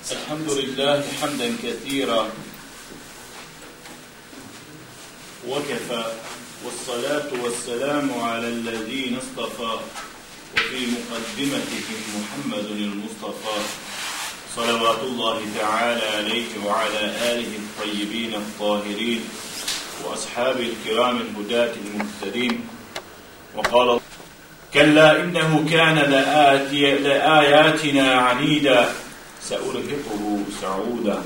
الحمد لله حمدا كثيرا وكفى والصلاة والسلام على الذين اصطفى وفي مقدمتهم محمد المصطفى صلوات الله تعالى عليه وعلى آله الطيبين الطاهرين وأصحابه الكرام الهداة المهتدين. وقال كلا إنه كان لآياتنا عنيدا سأرهقه سعودا.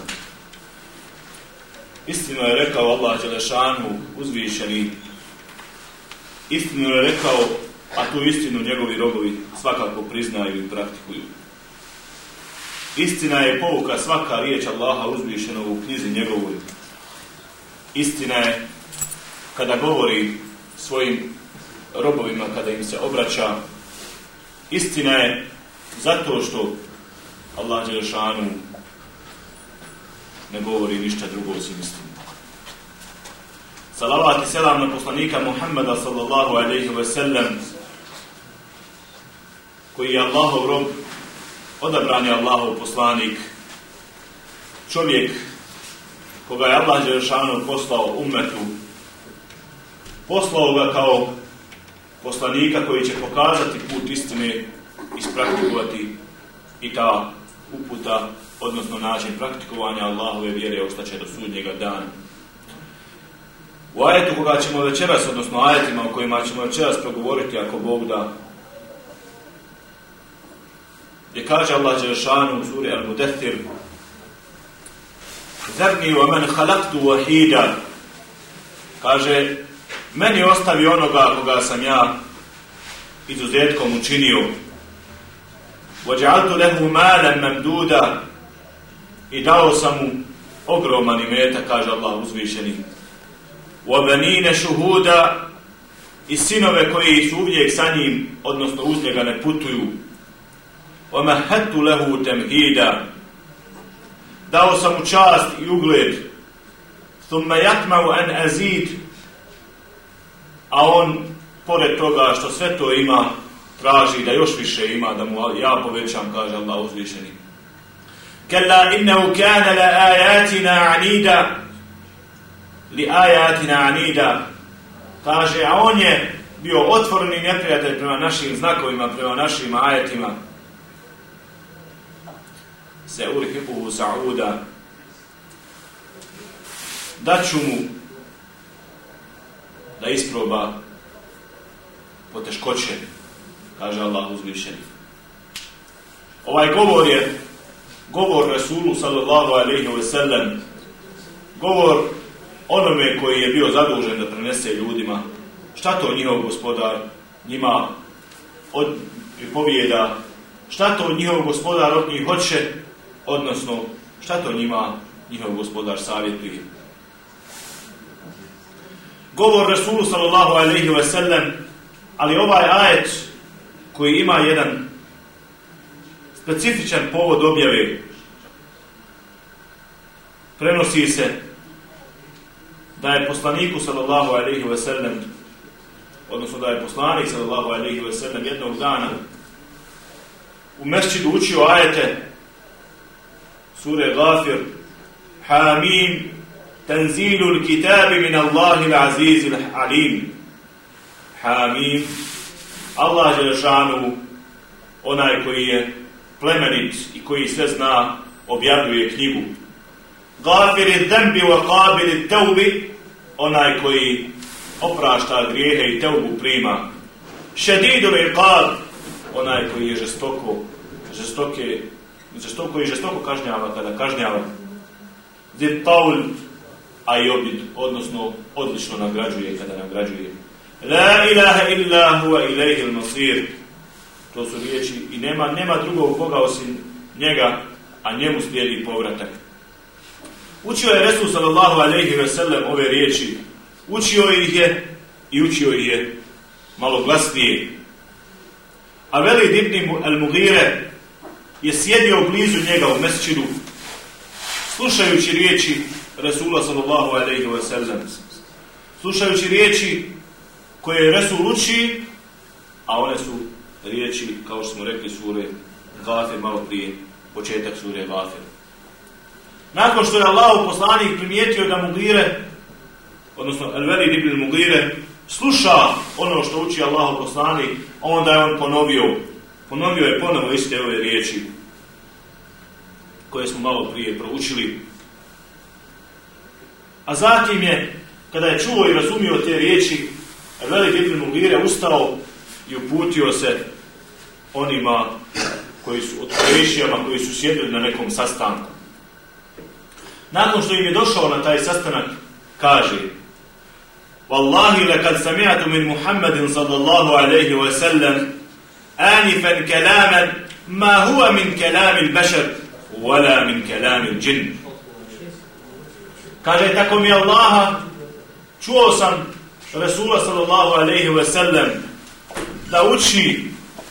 Istinu je rekao Allah Đelešanu uzvišeni, istinu je rekao, a tu istinu njegovi robovi svakako priznaju i praktikuju. Istina je pouka svaka riječ Allaha uzvišenog u knjizi njegovoj. Istina je kada govori svojim robovima, kada im se obraća. Istina je zato što Allah Đelešanu ne govori ništa drugo osim istinu. Salavat i selam na poslanika Muhammeda sallallahu alejhi ve sellem, koji je Allahov rob, odabran je Allahov poslanik, čovjek koga je Allah Đelešanu poslao ummetu, poslao ga kao poslanika koji će pokazati put istine, ispraktikovati i ta uputa, odnosno način praktikovanja Allahove vjere ostaće do sudnjega dana. U ajetu koga ćemo večeras, odnosno ajetima o kojima ćemo večeras progovoriti, ako Bog da, gdje kaže Allah Đelešanu u suri Al-Mudaththir: Zarni wa man khalaqtu wahida, kaže, meni ostavi onoga koga sam ja izuzetkom učinio. وَجَعَلْتُ لَهُ مَالًا مَمْدُودًا, i dao sam mu ogroman imetak, kaže Allah uzvišeni. وَبَنِينَ شُهُودًا, i sinove koji su uvijek sa njim, odnosno uz njega ne putuju. وَمَهَّدْتُ لَهُ تَمْهِيدًا, dao sam mu čast i ugled. ثُمَّ يَطْمَعُ أَنْ أَزِيدَ, a on, pored toga što sve to ima, traži da još više ima, da mu ja povećam, kaže Allah uzvišeni. Kalla innahu kana la ayatina anida, li ayatina anida, kaže, a on je bio otvoreni neprijatelj prema našim znakovima, prema našim ajetima. Se urhiquhu sa'uda, daću mu da isproba poteškoće, kaže Allah uzvišeni. Ovaj govor je govor Rasulu sallallahu alejhi ve sellem, govor onome koji je bio zadužen da prenese ljudima šta to njihov gospodar njima pripovijeda, šta to njihov gospodar od njih hoće, odnosno šta to njima njihov gospodar savjetuje. Govor Rasulu sallallahu alejhi ve sellem, ali ovaj ajet koji ima jedan specifičan povod objave, prenosi se da je poslaniku sallallahu alejhi ve sellem, odnosno da je poslanik sallallahu alejhi ve sellem jednog dana u mesčidu učio ajete sure Ghafir: Hamim, tanzilul kitabi min Allahil azizil alim. Hamim, Allah Đelešanu, onaj koji je plemenit i koji sve zna, objavljuje knjigu. Gafiri zembi wa qabili teubi, onaj koji oprašta grijehe i teubu prima. Šedidul iqab, onaj koji je žestoko i žestoko kažnjava kada kažnjava. Zid taul, a i obid, odnosno odlično nagrađuje kada nagrađuje. La ilaha illa huwa ilayhil masir, to su riječi i nema drugog Boga osim njega, a njemu slijedi povratak. Učio je Resul sallallahu alejhi ve sellem ove riječi, učio ih je i učio ih je malo glasnije. A Velid ibn al-Mughire je sjedio blizu njega u mesčidu, slušajući riječi Resula sallallahu alejhi ve sellem, slušajući riječi koje Resul uči, a one su riječi, kao što smo rekli, sure Ghafir malo prije, početak sure Ghafir. nakon što je Allahov poslanik primijetio da Mugire, odnosno Al-Walid ibn Mugire, sluša ono što uči Allahov poslanik, onda je on ponovio je ponovo iste ove riječi koje smo malo prije proučili. A zatim je, kada je čuo i razumio te riječi, Al-Walid ibn Mugire ustao i uputio se onima koji su od Kurejšijama, koji su sjedili na nekom sastanku. Nakon što im je došao na taj sastanak, kaže: Wallahi lakad sami'tu min Muhammadin sallallahu alaihi wa sallam anifan kalaman ma huwa min kalami al-bashar wala min kalami al-jinn. Kaže, tako mi Allaha, čuo sam Rasula sallallahu alaihi wa sallam da uči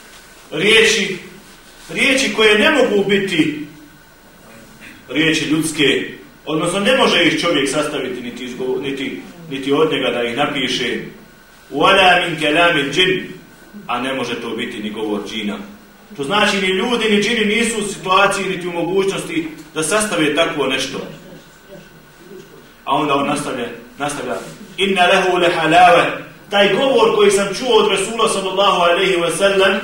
riječi koje ne mogu biti riječi ljudske, odnosno ne može ih čovjek sastaviti niti od njega da ih napiše. Wala min kalami al-jinn, a ne može to biti ni govor džina. To znači ni ljudi ni džini nisu u situaciji niti u mogućnosti da sastave takvo nešto. A onda on nastavlja inna lahu lahalava, taj govor koji sam čuo od Rasula sallallahu alaihi wa sallam,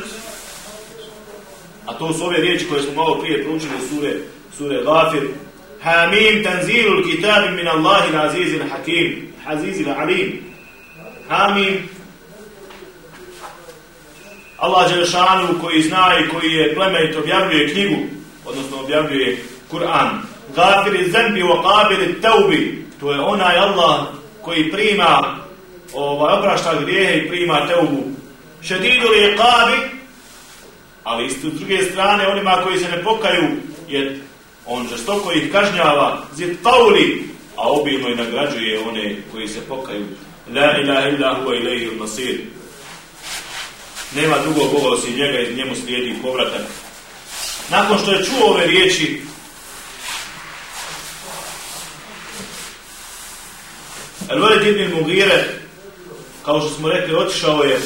a to su ove riječi koje smo malo prije proučili sure Ghafir: Hamim tanzilul kitabi min Allahi al-azizil hakim, azizil alim. Hamim, Allah dželešanu koji zna i koji je plemenit, objavljuje knjigu, odnosno objavljuje Kur'an. Ghafir zambi wa qabil at-tawbi, to je onaj Allah koji prima oprašta grijehe i prima teubu. Šedidul iqabi, ali isto s druge strane onima koji se ne pokaju, jer on žestoko ih kažnjava. Zid tauli, a obilno i nagrađuje one koji se pokaju. La ilaha illa huwa ilayhi al-masir. Nema drugog Boga osim njega i njemu slijedi povratak. Nakon što je čuo ove riječi, Al-Walid ibn Mugire, kao što smo rekli, otišao je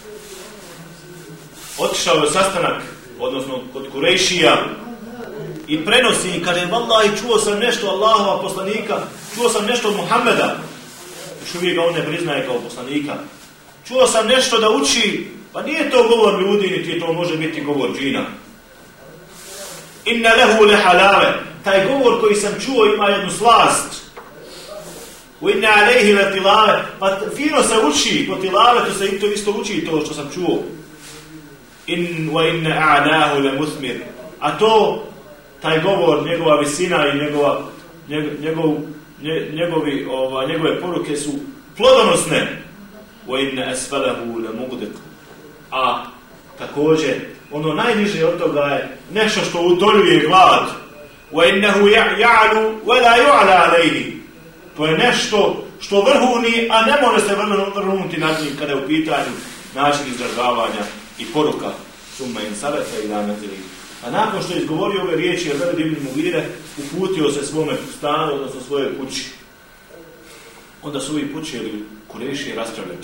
sastanak, odnosno kod Kurejšija, i prenosi i kaže: Wallahi, čuo sam nešto Allahova poslanika, čuo sam nešto od Muhammeda, još uvijek ga on ne priznaje kao poslanika, čuo sam nešto da uči, pa nije to govor ljudi, niti to može biti govor džina. Inna lahu lahalave, taj govor koji sam čuo ima jednu slast. U inna alejhi latilave, pa fino se uči, po tilavetu se to isto uči to što sam čuo. Wa inna a'lahu la muthmir, a to, taj govor, njegova visina i njegove poruke su plodonosne. Wa inna asfalahu la mughdiq, a također ono najniže od toga je nešto što utoljuje glad. Wa innahu ya'lu wa la yu'la alayhi, to je nešto što vrhuni, a ne može se vrhunuti nad njim kada je u pitanju način izražavanja i poruka. Summa in sabata ila manzili. A nakon što je izgovorio ove riječi, Al-Walid ibn Mugire uputio se svome stanu, odnosno svojoj kući. Onda su ovi počeli Kurejši raspravljati.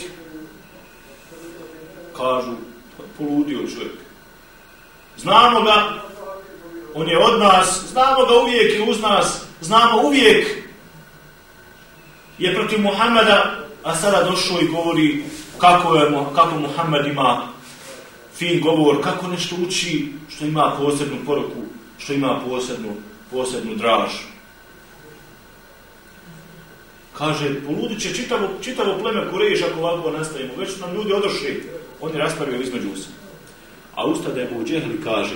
Kažu: poludio čovjek. Znamo ga, on je od nas, znamo ga uvijek i uz nas, znamo uvijek je protiv Muhammeda, a sada došao i govori kako Muhammed ima fin govor, kako nešto uči, što ima posebnu poruku, što ima posebnu draž. Kaže: poludit će čitavo pleme Kurejš ako ovako nastavimo, već su nam ljudi odošli. Oni raspravljaju između se. A ustade Abu Džehl i kaže: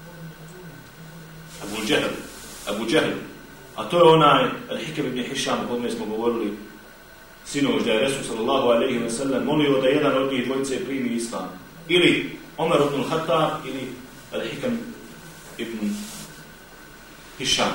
Abu Džehl, a to je onaj Al-Hikam ibn Hišam o kome smo govorili sinoć, da je Resul sallallahu alejhi ve sellem molio da jedan od njih dvojice primi islam. Ili Omer ibn al-Khattab ili Al-Hikam ibn Hišam.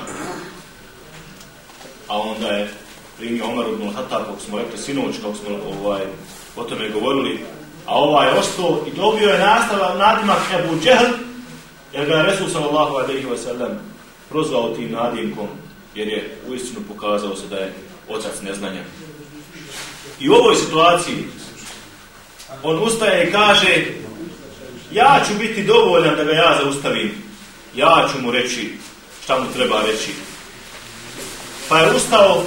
A onda je primio Omer ibn al-Khattab, kako smo rekli sinoć, kako smo o tome govorili, a ovaj je ostao i dobio je nadimak Abu Džehl, jer ga je Resul sallallahu alejhi ve sellem prozvao tim nadimkom, jer je uistinu pokazao se da je otac neznanja. I u ovoj situaciji on ustaje i kaže: ja ću biti dovoljan da ga ja zaustavim, ja ću mu reći šta mu treba reći. Pa je ustao.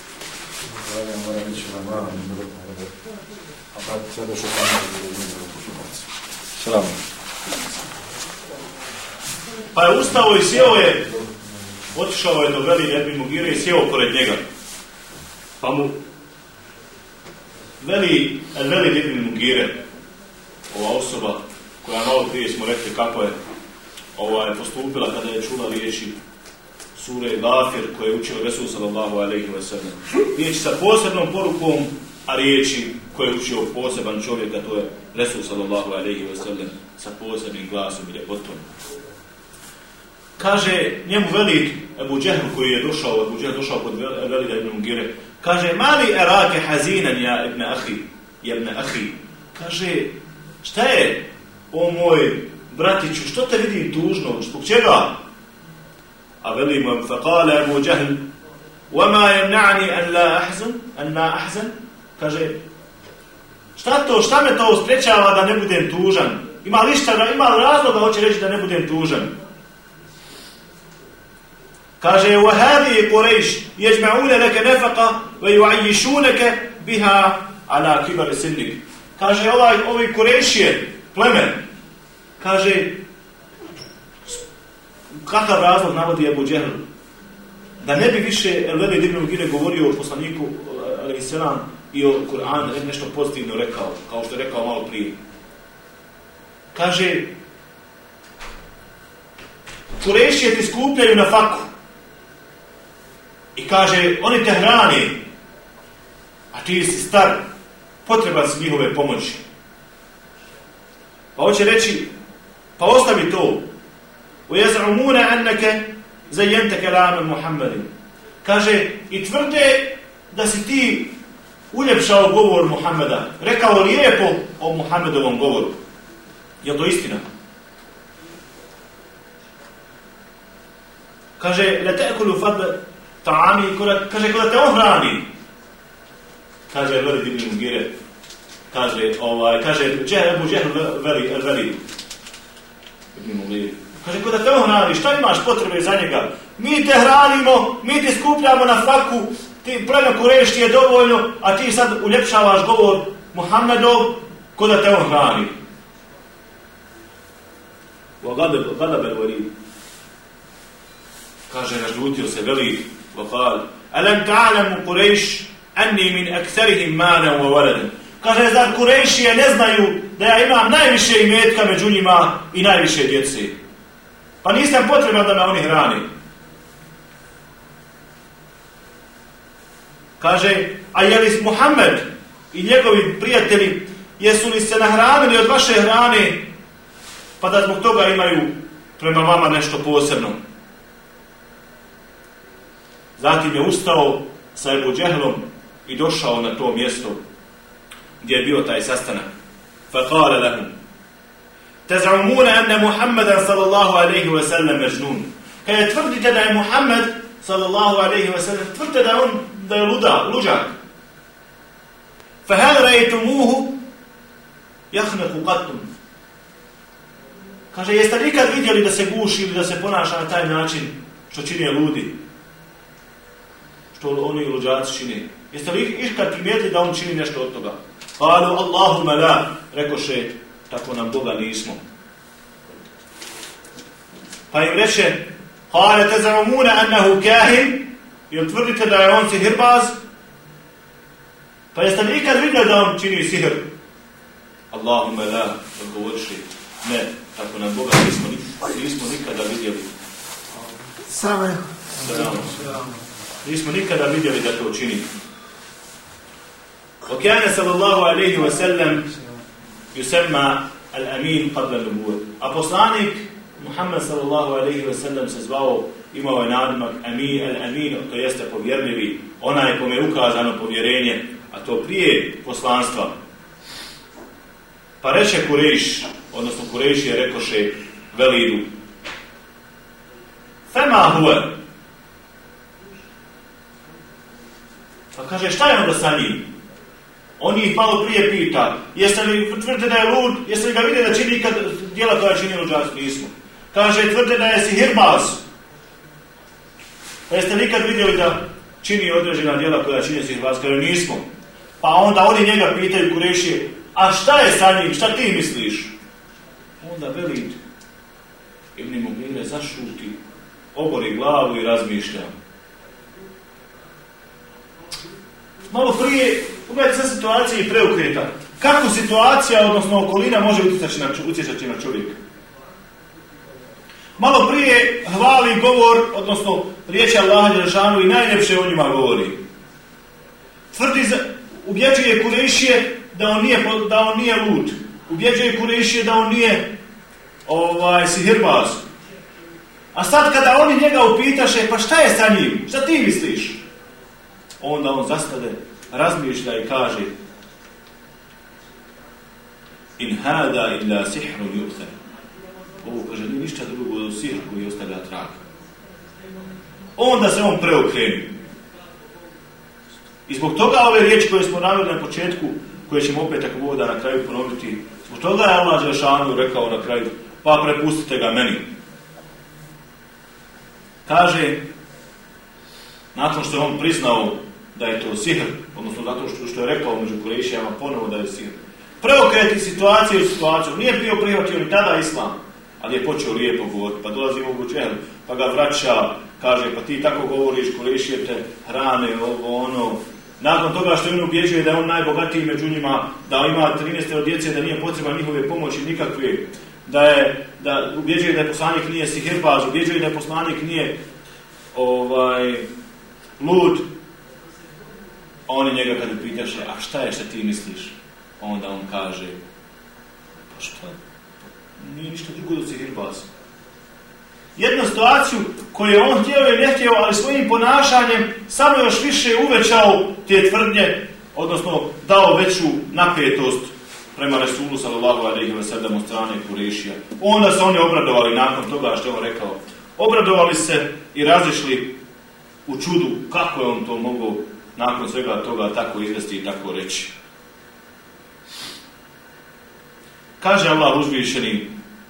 Pa je ustao i sjeo je, otišao je do Velid ibn Mugire i sjeo pored njega. Pa mu Velid ibn Mugire, ova osoba koja malo prije smo rekli kako je postupila kada je čula riječi sure Gafir koje je učio Resul sallallahu alejhi ve sellem. Riječi sa posebnom porukom, a riječi koje je učio poseban čovjek, a to je Resul sallallahu alejhi ve sellem sa posebnim glasom i ljepotom. Kaže njemu Velid Ebu Džehl koji je došao kod Velida ibn Mugire, kaže mali erake hazinan ja ibn ahi. Kaže šta je o moj bratiću, što te vidim tužno, zbog čega? A veli mu faqala Ebu Džehl وَمَا يَمْنَعْنِي أَنْ لَا أَحْزَنْ. Kaže šta me to sprečava da ne budem tužan? Ima razloga hoće reći da ne budem tužan. Kaže وَهَذِي قُرَيْشْ يَجْمَعُونَ لَكَ نَفَقَ وَيُعَيِّشُونَكَ بِهَا عَلَى كِبَرِ سِنِّكَ. Kaže ovi Kurejšije, plemen, kaže kakav razlog navodi Ebu Džehl? Da ne bi više Velid ibn Mugire govorio o poslaniku alejselam i o Kur'anu, nešto pozitivno rekao, kao što je rekao malo prije. Kaže Kurejšije ti skupljaju na faku. I kaže, oni te hrani, a ti si star, potreban si njihove pomoći. Pa hoće reći, pa ostavi to. وَيَزْعُمُونَ أَنَّكَ زَيَّنْتَ كَلَامًا مُحَمَّدٍ. Kaže, i tvrde da si ti uljepšao govor Muhammeda, rekao lijepo o Muhammedovom govoru. Je to istina? Kaže, لَتَأْكُلُ فَضْلَ ta'ami, kaže, kada te on hrani, kaže Velid ibn Mugire, kaže Ebu Džehl Velid ibn Mugire, kaže, kada te on hrani, šta imaš potrebe za njega? Mi te hranimo, mi ti skupljamo na faku, ti pleme Kurejši je dovoljno, a ti sad uljepšavaš govor Muhammedov, kada te on hrani. وَغَلَبَ الْوَلِيدِ. Kaže, nažljutio se Velid, وقال ألم تعلم قريش أني من أكثرهم مالا وولدا. Kaže, zar Kurejšije ne znaju da ja imam najviše imetka među njima i najviše djece? Pa nisam potreban da me oni hrani. Kaže, a je li Muhammed i njegovi prijatelji, jesu li se nahranili od vaše hrane, pa da zbog toga imaju prema vama nešto posebno? Zatim je ustao sa Ebu Džehlom i došao na to mjesto gdje je bio taj sastanak. فَقَالَ لَهُمْ تَزْعُمُونَ أَنَّ مُحَمَّدًا sallallahu alejhi ve sellem مَجْنُونَ. Kada tvrdite da je Muhammed sallallahu alejhi ve sellem, tvrdite da je luđak. فَهَلْ رَيْتُمُوهُ يَخْنَقُ قَطٌ. Kaže, jeste li ikad vidjeli da se guši ili da se ponaša na taj način što čini ludi? Što oni luđaci čini. Jeste li ikad primijetili da on čini nešto od toga? Kalu Allahumma la, rekoše, tako nam Boga nismo. Pa im reče, kale tezamuna annahu kahin, jel tvrdite da je on sihirbaz? Pa jeste li ikad vidjeli da on čini sihr? Allahumma la, odgovoriši, ne, tako nam Boga nismo nikada vidjeli. Same. Nismo nikada vidjeli da to čini. وكان صلى الله عليه وسلم يسمى الأمين قبل النبوة. A poslanik Muhammed sallallahu alejhi ve sellem se zvao, imao je nadimak Al-Amin, to jeste povjerljivi, onaj kome je ukazano povjerenje, a to prije poslanstva. Pa reče Kurejš, odnosno Kurejši je rekoše Velidu, fema huve. Pa kaže, šta je onda sa njim? On ih malo prije pita, jeste li tvrde da je lud, jeste li ga vidjeli da čini kad djela koja čini luđaci? Nismo. Kaže, tvrde da je sihirbaz. Pa jeste li ikad vidjeli čini određena djela koja čini sihirbaz? Kaže, nismo. Pa onda oni njega pitaju Kurešije, a šta je sa njim, šta ti misliš? Onda Velid ibn Mugire zašuti, obori glavu i razmišlja. Malo prije, ugledajte sa situacije i preukreta. Kako situacija, odnosno okolina, može utjecati na čovjeka? Malo prije hvali govor, odnosno riječi Allaha dželešanu i najljepše o njima govori. Ubjeđuje Kurešije da on nije lud. Ubjeđuje Kurešije da on nije sihirbaz. A sad kada oni njega upitaše, pa šta je sa njim? Šta ti misliš? Onda on zastade, razmišlja i kaže: in hada illa sihrun yu'thar. Ovo, kaže, nije ništa drugo od sihr koji ostavlja trag. Onda se on preokreni. I zbog toga ove riječi koje smo naveli na početku, koje ćemo opet ako Bog da na kraju ponoviti, zbog toga je Allah dželešanu rekao na kraju: pa prepustite ga meni. Kaže, nakon što je on priznao da je to sihr, odnosno zato što je rekao među Kurešijama ponovo da je sihr, preokreti situacije u situaciju. Nije bio prihvatio ni tada islam, ali je počeo lijepo govoriti. Pa dolazi Ebu Džehl, pa ga vraća, kaže, pa ti tako govoriš, Kurešije te hrane, ovo, ono. Nakon toga što on ubjeđuje da je on najbogatiji među njima, da ima 13 djece, da nije potreba njihove pomoći nikakve, da ubjeđuje da je poslanik nije sihirbaz, ubjeđuje da je poslanik nije lud. Oni njega kada pitaše, a šta je, šta ti misliš? Onda on kaže, pa šta? Nije ništa drugo do sihirbaz. Jednu situaciju koju je on htio ili ne htio, ali svojim ponašanjem samo još više uvećao te tvrdnje, odnosno dao veću napetost prema Resulu sallallahu alejhi ve sellem od strane Kurešija. Onda se oni obradovali nakon toga što je on rekao. Obradovali se i razišli u čudu kako je on to mogao nakon svega toga tako izvesti i tako reći. Kaže Allah uzvišeni,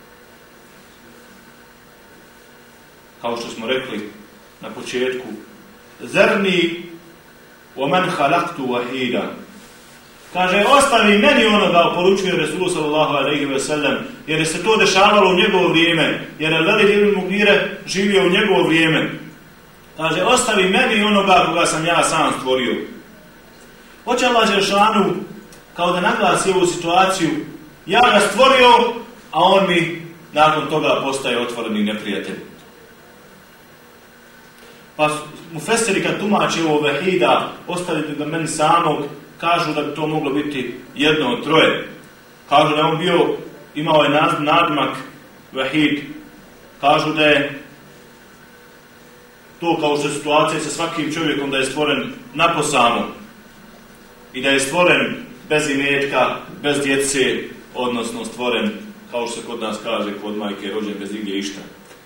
kao što smo rekli na početku: Zerni wa man khalaqtu wahida. Kaže, ostavi meni onoga, poručuje Resulu sallallahu alejhi ve sellem, jer se to dešavalo u njegovo vrijeme, jer je Velid ibn Mugire živio u njegovo vrijeme. Kaže, ostavi meni onoga koga sam ja sam stvorio. Hoće Allah dželešanu kao da naglasi ovu situaciju: ja ga stvorio, a on mi nakon toga postaje otvoreni neprijatelj. Pa mufesiri kad tumače ovo vahida, ostavite ga meni samog, kažu da bi to moglo biti jedno od troje. Kažu da je on imao je nadimak vahid. Kažu da je to kao što je situacija sa svakim čovjekom, da je stvoren naposamo i da je stvoren bez imetka, bez djece, odnosno stvoren, kao što se kod nas kaže, kod majke rođen bez igdje išta.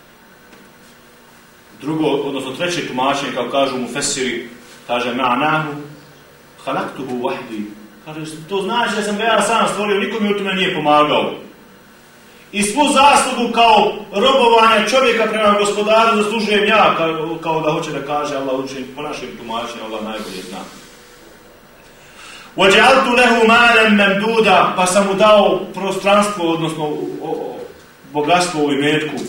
Drugo, odnosno treće tumačenje, kao kažu mufesiri, kaže ma'nahu khalaqtuhu wahdi. Kaže, to znači da sam ga ja sam stvorio, niko mi u tome nije pomagao. I svu zaslugu kao robovanja čovjeka prema gospodaru zaslužujem ja, kao da hoće da kaže Allah učin, po našem tumačenju Allah najbolje zna. وَجَعَلْتُ لَهُ مَالًا مَمْدُودًا. Pa sam mu dao prostranstvo, odnosno bogatstvo u imetku.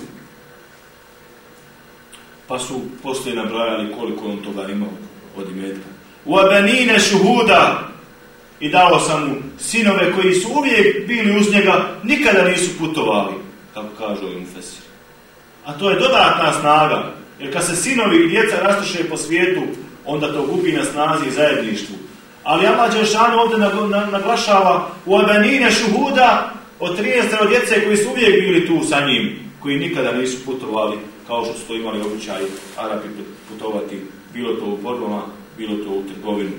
Pa su poslije nabrajali koliko on toga imao od imetka. وَبَنِينَ شُهُودًا. I dao sam mu sinove koji su uvijek bili uz njega, nikada nisu putovali, kako kažu ovim mufesiri. A to je dodatna snaga, jer kad se sinovi i djeca rastuše po svijetu, onda to gubi na snazi i zajedništvu. Ali Allah dželešanu ovdje naglašava وَبَنِينَ شُهُودًا, od 13 djece koji su uvijek bili tu sa njim, koji nikada nisu putovali, kao što su to imali običaj Arapi putovati, bilo to u borbama, bilo to u trgovinu.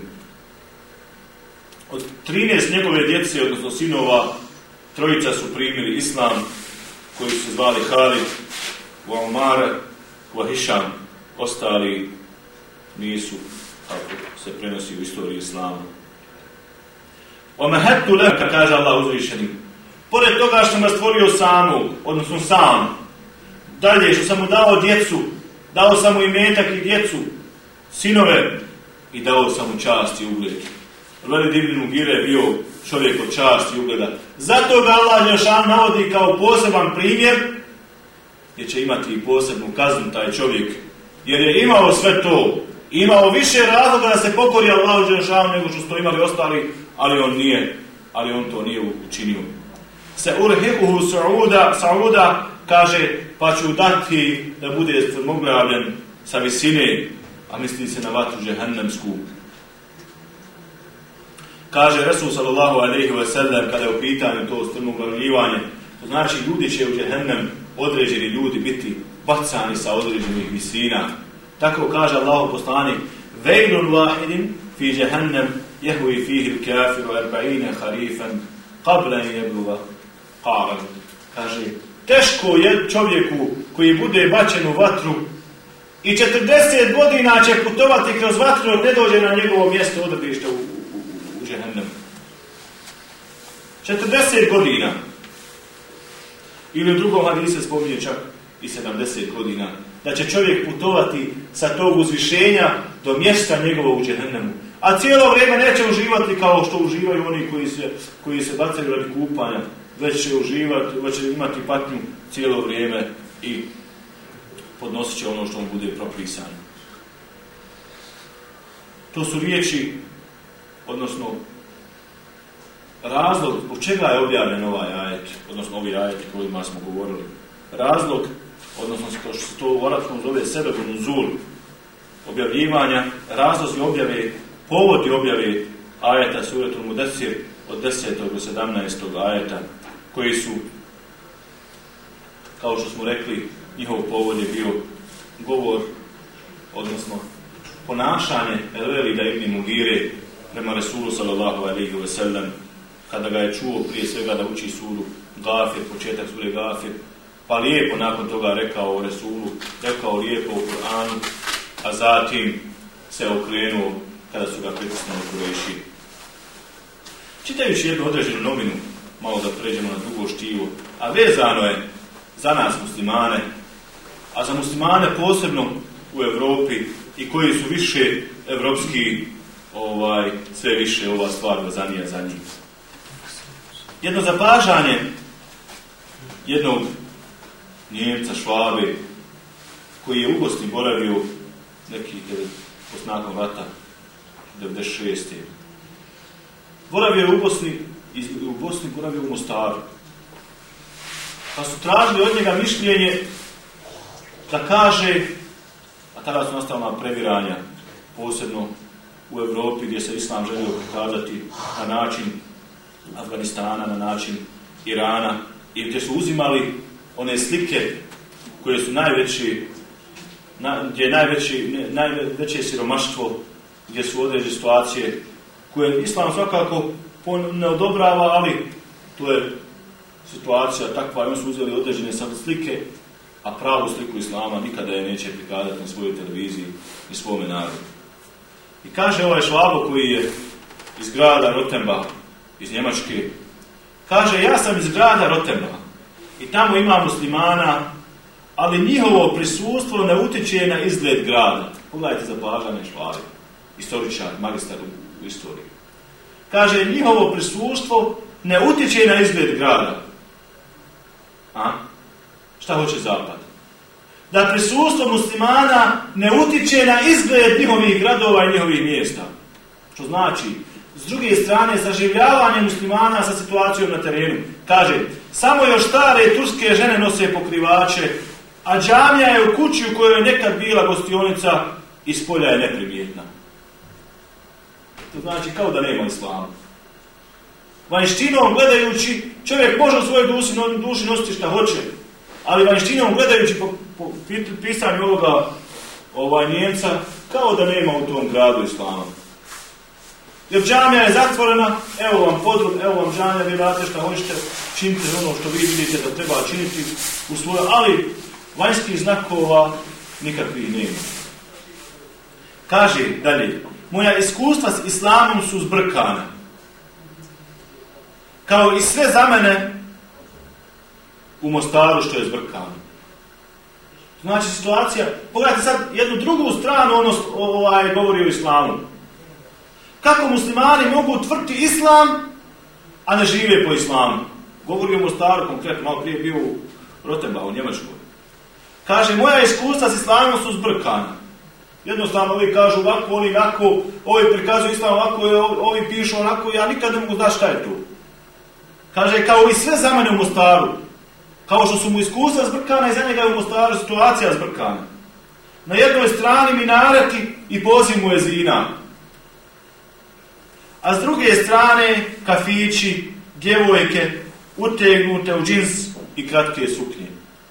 Od 13 njegove djece, odnosno sinova, trojica su primili islam, koji su se zvali Halid, Umar, Hišam. Ostali nisu, kako se prenosi u istoriji islama. وَمَهَدْتُ لَكَ, kaže Allah uzvišeni. Pored toga što me stvorio samog, odnosno sam, dalje što sam mu dao djecu, dao sam mu imetak i djecu, sinove, i dao sam mu čast i ugled. Velid ibn Mugire je bio čovjek od časti i ugleda. Zato ga Allah dželešanu navodi kao poseban primjer, jer će imati i posebnu kaznu taj čovjek, jer je imao sve to, imao više razloga da se pokori Allahu dželešanu nego što su to imali ostali, ali on to nije učinio. Se urhiquhu Sauda kaže, pa ću dati da bude strmoglavljen sa visine, a misli se na vatru džehennemsku. Kaže Resul sallallahu alejhi ve sellem kada je u pitanju to strmoglavljivanje, to znači ljudi će u džehennem, određeni ljudi biti bacani sa određenih visina. Tako kaže Allahov poslanik: "Veilun wahidin fi jahannam yahwi fihi al-kafiru 40 kharifan qabla an yablugha qaran." Kaže, teško je čovjeku koji bude bačen u vatru i 40 godina će putovati kroz vatru dok ne dođe na njegovo mjesto odredišta u džehennemu. 40 godina. Ili u drugom hadisu spominje čak i 70 godina. Da će čovjek putovati sa tog uzvišenja do mjesta njegovog u džehennemu. A cijelo vrijeme neće uživati kao što uživaju oni koji se bacaju radi kupanja. Već će uživati, već će imati patnju cijelo vrijeme i podnosit će ono što mu bude propisano. To su riječi, odnosno razlog zbog čega je objavljen ovaj ajet, odnosno ovi ajeti kojima smo govorili. Razlog, odnosno što se to u arapskom zove sebebun nuzul, objavljivanja, razlozi objave, povodi objave ajeta suretul Mudessir od 10. do 17. ajeta, koji su, kao što smo rekli, njihov povod je bio govor, odnosno ponašanje Velida ibn Mugire prema Resulu sallallahu alejhi ve sellem, kada ga je čuo prije svega da uči suru Gafir, početak sure Gafir, pa lijepo nakon toga rekao o Resulu, rekao lijepo o Kur'anu, a zatim se okrenuo kada su ga pritisnuli Kurejši. Čitajući jednu određenu novinu, malo da pređemo na drugo štivo, a vezano je za nas muslimane, a za muslimane posebno u Europi i koji su više evropski, sve više ova stvar vezanija za njih. Jedno zapažanje jednog Njemca, Švabe, koji je u Bosni boravio nekih nakon rata 96. Boravio je u Bosni boravio u Mostaru. Pa su tražili od njega mišljenje da kaže, a tada su nastavila previranja, posebno u Europi gdje se islam želio prikazati na način Afganistana, na način Irana, i gdje su uzimali one slike koje su gdje je najveće siromaštvo, gdje su određene situacije koje islam svakako ne odobrava, ali to je situacija takva i oni su uzeli određene slike, a pravu sliku islama nikada je neće prikazati na svojoj televiziji i svome narodu. I kaže ovaj Švabo koji je iz grada Rottenbach, iz Njemačke, kaže, ja sam iz grada Rottenbach i tamo ima muslimana, ali njihovo prisustvo ne utječe na izgled grada. Pogledajte zapažanje Švabe, istoričar, magistar u istoriji. Kaže, njihovo prisustvo ne utječe na izgled grada. A? Šta hoće zapad? Da prisustvo muslimana ne utječe na izgled njihovih gradova i njihovih mjesta. Što znači, s druge strane, saživljavanje muslimana sa situacijom na terenu. Kaže, samo još stare turske žene nose pokrivače, a džamija je u kući u kojoj je nekad bila gostionica i s polja je neprimjetna. To znači kao da nema islama. Vanjštinom gledajući, čovjek može u svojoj duši nositi šta hoće, ali vanjštinom gledajući po pisanju ovoga Njemca, kao da nema u tom gradu islama. Jer džamija je zatvorena, evo vam podrum, evo vam džamija, vi radite šta hoćete, činite ono što vi vidite da treba činiti u svojoj, ali vanjskih znakova nikakvih nema. Kaže dalje, moja iskustva s islamom su zbrkana, kao i sve za mene u Mostaru što je zbrkano. Znači situacija, pogledajte sad jednu drugu stranu, govori o islamu. Kako muslimani mogu tvrditi islam, a ne žive po islamu? Govori o Mostaru konkretno, malo prije bio u Rotenbau u Njemačkoj. Kaže, moja iskustva s islamom su zbrkana. Jednostavno ovi kažu ovako, oni onako, ovi prikazuju islam ovako, ovi pišu onako, ja nikad ne mogu znati šta je to. Kaže, kao i sve za mene u Mostaru, kao što su mu iskustva zbrkana i za njega je u Mostaru situacija zbrkana. Na jednoj strani minareti i poziv muezina, a s druge strane kafići, djevojke, utegnute u džins i kratke suknje.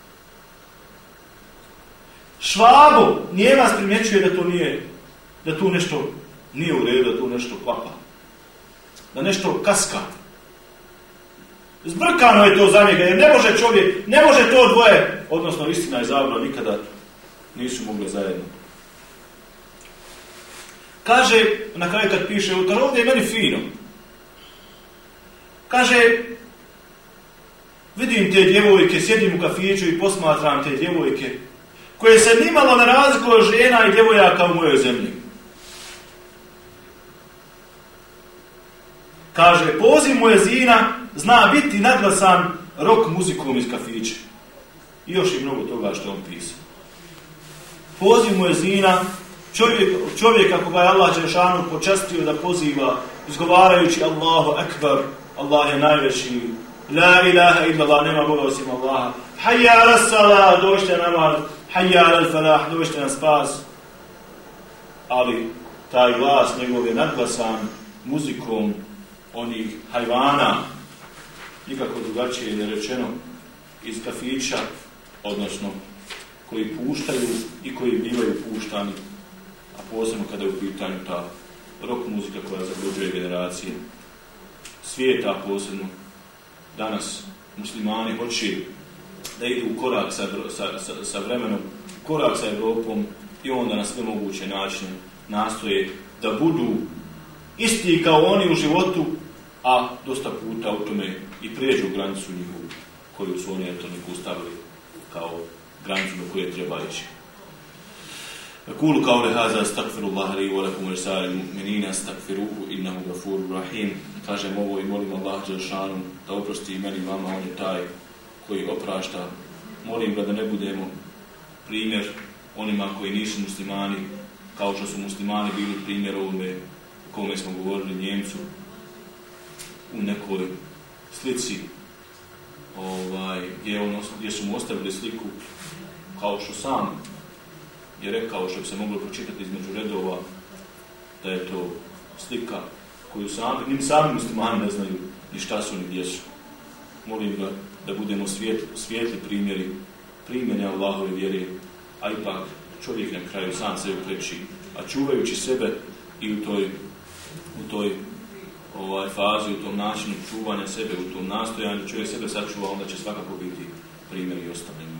Švabo, Nijemac primjećuje da tu nešto nije u redu, da tu nešto kvapa. Da nešto kaska. Zbrkano je to za njega, jer ne može to dvoje, odnosno istina je zabavno, nikada nisu mogli zajedno. Kaže, na kraju kad piše, utar ovdje je meni fino. Kaže, vidim te djevojke, sjedim u kafiću i posmatram te djevojke, koje se nimalo ne razlikuju od žena i djevojaka u mojoj zemlji. Kaže, poziv muezina zna biti naglasan rock muzikom iz kafića. I još i mnogo toga što on pisao. Poziv muezina, čovjeka koga je Allah dželešanu počastio da poziva, izgovarajući Allahu Ekber, Allah je najveći, la ilaha illallah, nema Boga osim Allaha, hayya ala salah, dođite na namaz, hayya ala falah, dođite na spas. Ali taj glas njegov je nadglasan muzikom onih hajvana, nikako drugačije je rečeno, iz kafića, odnosno koji puštaju i koji bivaju puštani, a posebno kada je u pitanju ta rock muzika koja zabuđuje generacije svijeta, posebno danas muslimani hoće da idu u korak sa vremenom, u korak sa Evropom i onda na sve moguće načine nastoje da budu isti kao oni u životu, a dosta puta u tome i prijeđu granicu njihovu koju su oni eto stavili kao granicu na koje treba ići. Kulu kaule haza astakfirullah li wa lakum irsali mu'minina astakfiruhu innahu gafurur rahim. Kažem ovo i molim Allah dželešanu da oprosti i meni vama, on je taj koji oprašta. Molim ga da ne budemo primjer onima koji nisu muslimani, kao što su muslimani bili primjer ovome o kome smo govorili Njemcu u nekoj slici gdje su mu ostavili sliku kao što sam je rekao, što bi se moglo pročitati između redova, da je to slika koju sami muslimani ne znaju ni šta su ni gdje su. Molim ga da budemo svijetli primjeri Allahove vjere, a ipak čovjek na kraju sam sebe preči, a čuvajući sebe i u toj fazi, u tom načinu čuvanja sebe, u tom nastojanju čovjek sebe sačuva, onda će svakako biti primjer i ostalima.